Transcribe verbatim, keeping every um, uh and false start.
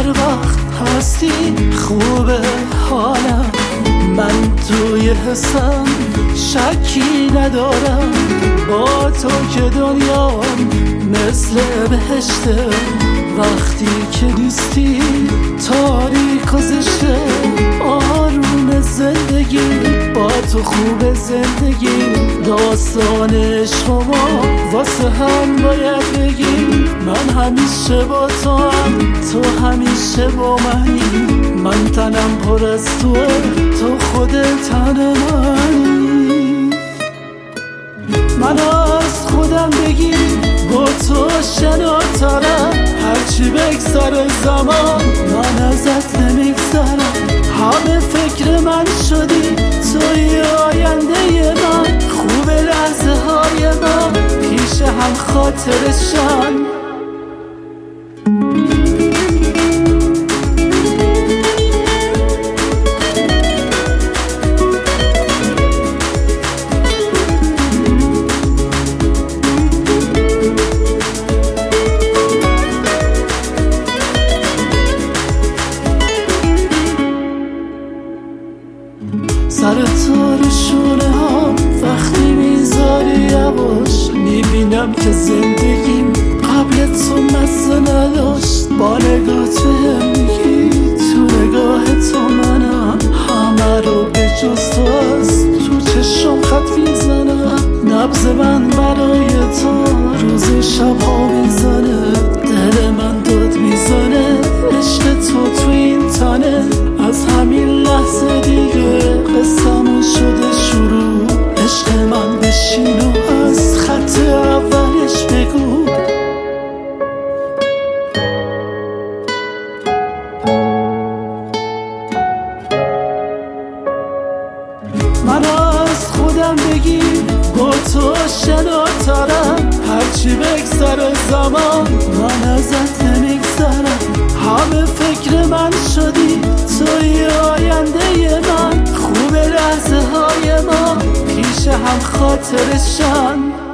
هر وقت هستی خوبه حالم، من توی حسم شکی ندارم. با تو که دنیام مثل بهشته، وقتی که نیستی تاریک و زشته. آروم زندگی با تو خوب زندگی، داستان عشق ما واسه هم باید بگیم. من همیشه با تو هم، تو همیشه با منی. من تنم پر از توه، تو خودت تن منی. من از خودم بگی با تو شناترم، هرچی بگذره زمان من ازت نمیگذرم. همه فکر من شدی توی آینده من، خوب لحظه های من پیش هم خاطرشن. سر تو رو شونه ها وقتی میذاری یواش، میبینم که زندگیم قبل تو مزه نداشت. با نگاه تو هم میگی تو نگاه تو منم، همه رو به جز تو از تو چشم خط میزنم. نبض من برای تو روز شب ها میزنه، دل من داد میزنه عشق تو تو این تنه. از همین لحظه دیگه قصه‌مون شده شروع، عشق من بشین و از خط اولش بگو. من از خودم بگی با تو شناترم، هرچی بگذره زمان من ازت نمیگذرم. همه فکر من شدی توی آینده من، خوب لحظه های ما پیش هم خاطرشن.